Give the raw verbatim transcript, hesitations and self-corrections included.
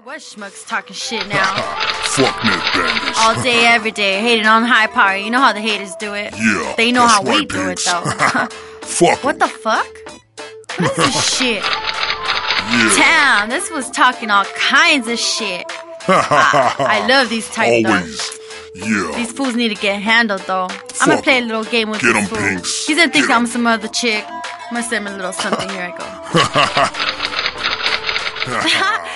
What schmucks talking shit now? Fuck neckbangers. All day, every day, hating on high power. You know how the haters do it. Yeah. They know that's how right, we do it, pigs. though. Fuck 'em. What the fuck? What is this shit? Yeah. Damn, this was talking all kinds of shit. I, I love these type though. Always. Yeah. These fools need to get handled though. I'm gonna Fuck play a 'em. little game with Get this 'em, fool. Pinks. He's gonna think Get 'em. I'm some other chick. I'm gonna send him a little something. Here I go.